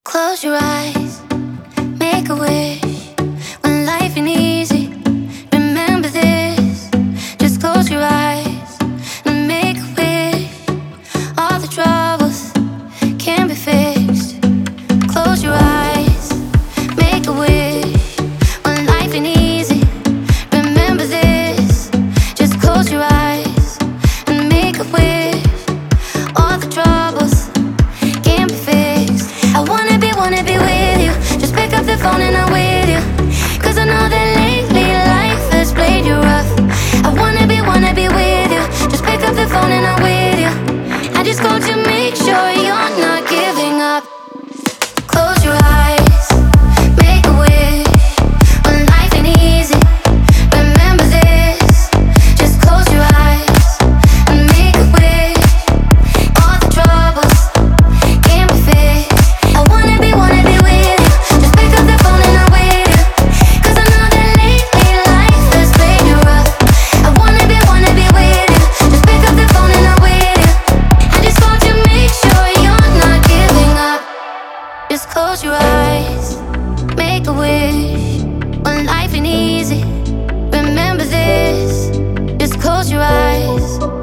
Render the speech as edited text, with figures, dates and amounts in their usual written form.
Close your eyes, make a wish. When life ain't easy, remember this. Just close your eyes and make a wish. All the troubles can be fixed. Close your eyes, make a wish. When life ain't easy, remember this. Just close your eyes and make a wish. All the troubles can be fixed. I wanna be with you. Just pick up the phone and I'm with you. Cause I know that lately life has played you rough. I wanna be with you. Just pick up the phone and I'm with you. I just called to make sure you're not giving up. Close your eyes, make a wish. When life ain't easy, remember this. Just close your eyes and make a wish. All the troubles can be fixed. I wanna be with you. Just pick up the phone and I'm with you. Cause I know that lately life has played you rough. I wanna be with you. Just pick up the phone and I'm with you. I just called to make sure you're not giving up. Just close your eyes, make a wish. When life ain't easy, remember this. Just close your eyes